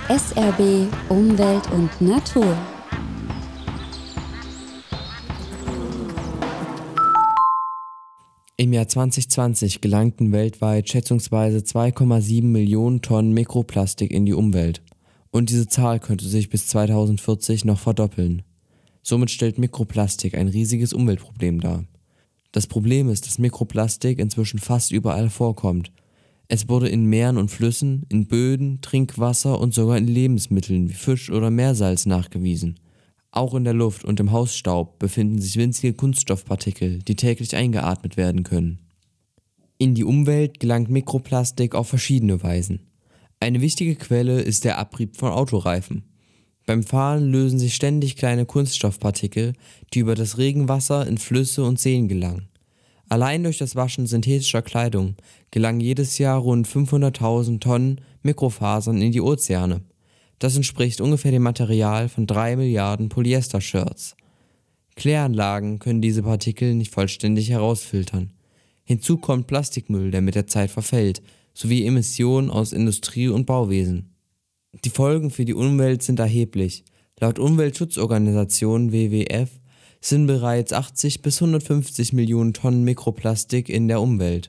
SRB Umwelt und Natur. Im Jahr 2020 gelangten weltweit schätzungsweise 2,7 Millionen Tonnen Mikroplastik in die Umwelt. Und diese Zahl könnte sich bis 2040 noch verdoppeln. Somit stellt Mikroplastik ein riesiges Umweltproblem dar. Das Problem ist, dass Mikroplastik inzwischen fast überall vorkommt. Es wurde in Meeren und Flüssen, in Böden, Trinkwasser und sogar in Lebensmitteln wie Fisch oder Meersalz nachgewiesen. Auch in der Luft und im Hausstaub befinden sich winzige Kunststoffpartikel, die täglich eingeatmet werden können. In die Umwelt gelangt Mikroplastik auf verschiedene Weisen. Eine wichtige Quelle ist der Abrieb von Autoreifen. Beim Fahren lösen sich ständig kleine Kunststoffpartikel, die über das Regenwasser in Flüsse und Seen gelangen. Allein durch das Waschen synthetischer Kleidung gelangen jedes Jahr rund 500.000 Tonnen Mikrofasern in die Ozeane. Das entspricht ungefähr dem Material von 3 Milliarden Polyester-Shirts. Kläranlagen können diese Partikel nicht vollständig herausfiltern. Hinzu kommt Plastikmüll, der mit der Zeit verfällt, sowie Emissionen aus Industrie und Bauwesen. Die Folgen für die Umwelt sind erheblich. Laut Umweltschutzorganisation WWF sind bereits 80 bis 150 Millionen Tonnen Mikroplastik in der Umwelt.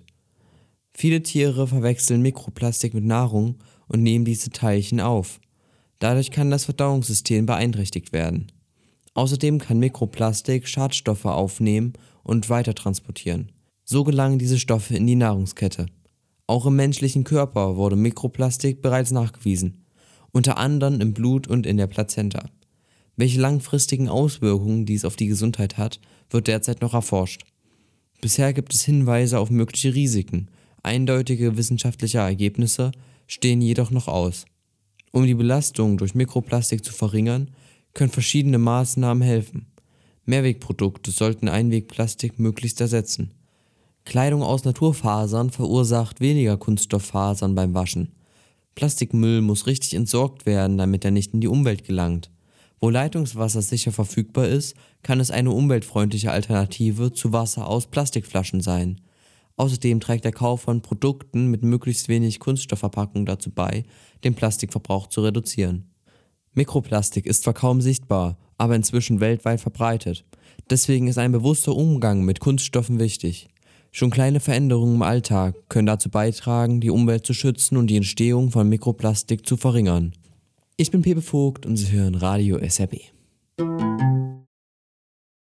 Viele Tiere verwechseln Mikroplastik mit Nahrung und nehmen diese Teilchen auf. Dadurch kann das Verdauungssystem beeinträchtigt werden. Außerdem kann Mikroplastik Schadstoffe aufnehmen und weitertransportieren. So gelangen diese Stoffe in die Nahrungskette. Auch im menschlichen Körper wurde Mikroplastik bereits nachgewiesen, unter anderem im Blut und in der Plazenta. Welche langfristigen Auswirkungen dies auf die Gesundheit hat, wird derzeit noch erforscht. Bisher gibt es Hinweise auf mögliche Risiken, eindeutige wissenschaftliche Ergebnisse stehen jedoch noch aus. Um die Belastung durch Mikroplastik zu verringern, können verschiedene Maßnahmen helfen. Mehrwegprodukte sollten Einwegplastik möglichst ersetzen. Kleidung aus Naturfasern verursacht weniger Kunststofffasern beim Waschen. Plastikmüll muss richtig entsorgt werden, damit er nicht in die Umwelt gelangt. Wo Leitungswasser sicher verfügbar ist, kann es eine umweltfreundliche Alternative zu Wasser aus Plastikflaschen sein. Außerdem trägt der Kauf von Produkten mit möglichst wenig Kunststoffverpackung dazu bei, den Plastikverbrauch zu reduzieren. Mikroplastik ist zwar kaum sichtbar, aber inzwischen weltweit verbreitet. Deswegen ist ein bewusster Umgang mit Kunststoffen wichtig. Schon kleine Veränderungen im Alltag können dazu beitragen, die Umwelt zu schützen und die Entstehung von Mikroplastik zu verringern. Ich bin Pepe Vogt und Sie hören Radio SRB.